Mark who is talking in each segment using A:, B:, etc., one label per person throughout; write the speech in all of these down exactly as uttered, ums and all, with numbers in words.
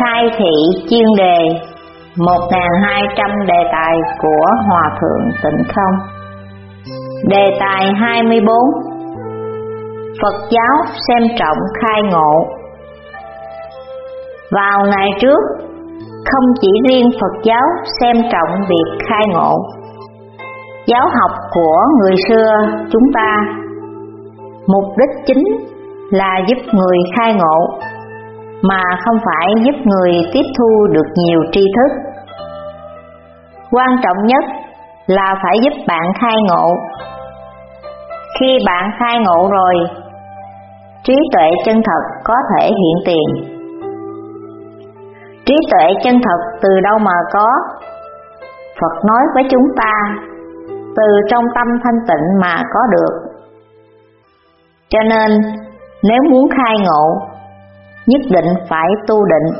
A: khai thị chuyên đề một nghìn hai trăm đề tài của Hòa Thượng Tịnh Không. Đề tài hai mươi bốn. Phật giáo xem trọng khai ngộ. Vào ngày trước, không chỉ riêng Phật giáo xem trọng việc khai ngộ. Giáo học của người xưa chúng ta mục đích chính là giúp người khai ngộ, mà không phải giúp người tiếp thu được nhiều tri thức. Quan trọng nhất là phải giúp bạn khai ngộ. Khi bạn khai ngộ rồi, trí tuệ chân thật có thể hiện tiền. Trí tuệ chân thật từ đâu mà có? Phật nói với chúng ta, từ trong tâm thanh tịnh mà có được. Cho nên, nếu muốn khai ngộ, nhất định phải tu định.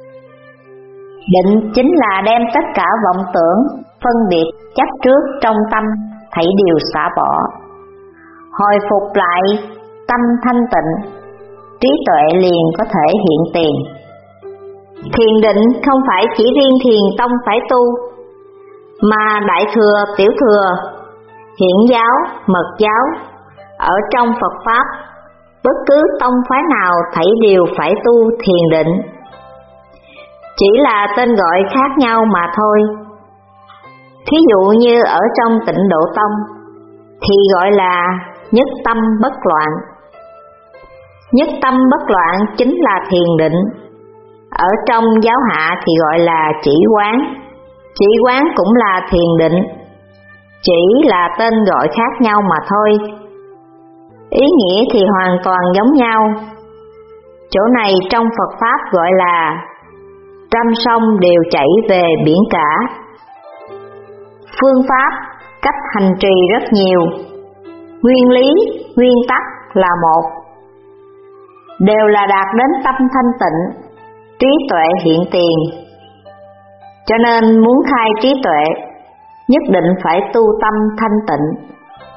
A: Định chính là đem tất cả vọng tưởng, phân biệt, chấp trước trong tâm, thảy đều xả bỏ. Hồi phục lại tâm thanh tịnh, trí tuệ liền có thể hiện tiền. Thiền định không phải chỉ riêng thiền tông phải tu, mà đại thừa, tiểu thừa, hiển giáo, mật giáo, ở trong Phật Pháp, bất cứ tông phái nào thảy đều phải tu thiền định. Chỉ là tên gọi khác nhau mà thôi. Thí dụ như ở trong Tịnh Độ Tông thì gọi là nhất tâm bất loạn. Nhất tâm bất loạn chính là thiền định. Ở trong giáo hạ thì gọi là chỉ quán. Chỉ quán cũng là thiền định, chỉ là tên gọi khác nhau mà thôi. Ý nghĩa thì hoàn toàn giống nhau. Chỗ này trong Phật Pháp gọi là trăm sông đều chảy về biển cả. Phương pháp, cách hành trì rất nhiều. Nguyên lý, nguyên tắc là một. Đều là đạt đến tâm thanh tịnh, trí tuệ hiện tiền. Cho nên muốn khai trí tuệ, nhất định phải tu tâm thanh tịnh.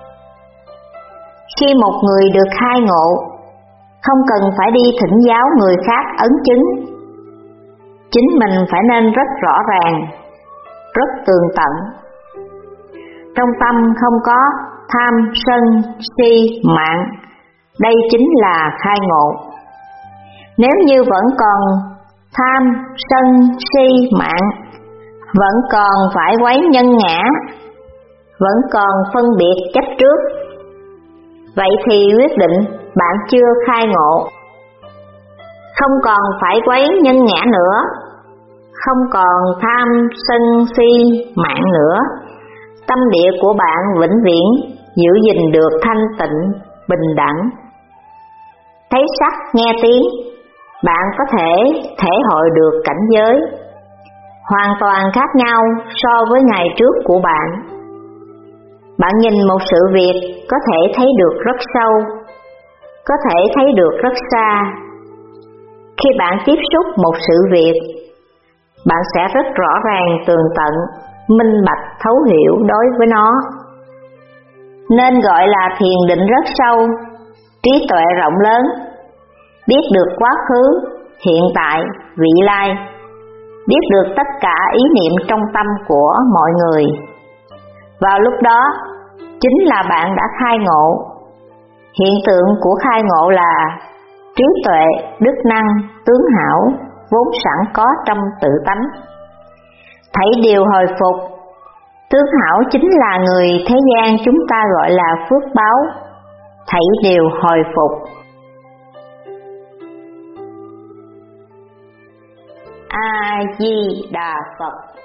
A: Khi một người được khai ngộ, không cần phải đi thỉnh giáo người khác ấn chứng. Chính mình phải nên rất rõ ràng, rất tường tận. Trong tâm không có tham, sân, si, mạng. Đây chính là khai ngộ. Nếu như vẫn còn tham, sân, si, mạng, vẫn còn phải quấy nhân ngã, vẫn còn phân biệt chấp trước, vậy thì quyết định bạn chưa khai ngộ. Không còn phải quấy nhân ngã nữa, không còn tham, sân, si, mạng nữa, tâm địa của bạn vĩnh viễn giữ gìn được thanh tịnh, bình đẳng. Thấy sắc, nghe tiếng, bạn có thể thể hội được cảnh giới hoàn toàn khác nhau so với ngày trước của bạn. Bạn nhìn một sự việc có thể thấy được rất sâu, có thể thấy được rất xa. Khi bạn tiếp xúc một sự việc, bạn sẽ rất rõ ràng, tường tận, minh bạch, thấu hiểu đối với nó. Nên gọi là thiền định rất sâu, trí tuệ rộng lớn, biết được quá khứ, hiện tại, vị lai, biết được tất cả ý niệm trong tâm của mọi người. Vào lúc đó, chính là bạn đã khai ngộ. Hiện tượng của khai ngộ là trí tuệ, đức năng, tướng hảo, vốn sẵn có trong tự tánh. Thảy đều hồi phục. Tướng hảo chính là người thế gian chúng ta gọi là phước báo. Thảy đều hồi phục. A Di Đà Phật.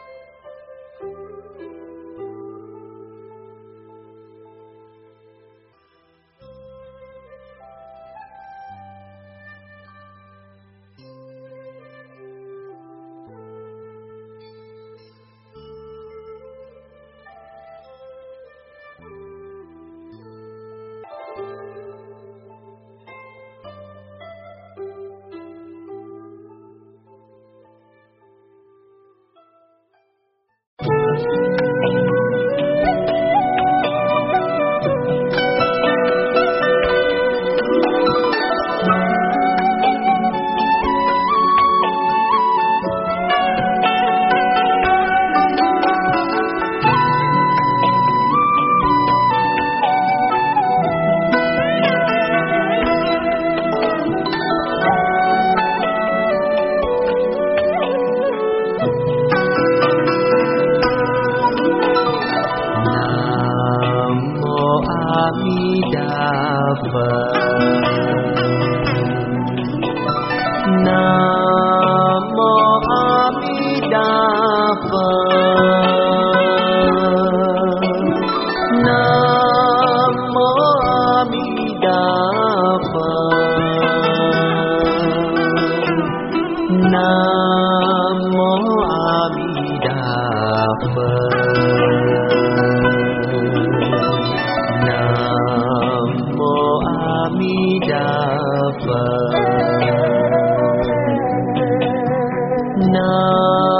B: nơi.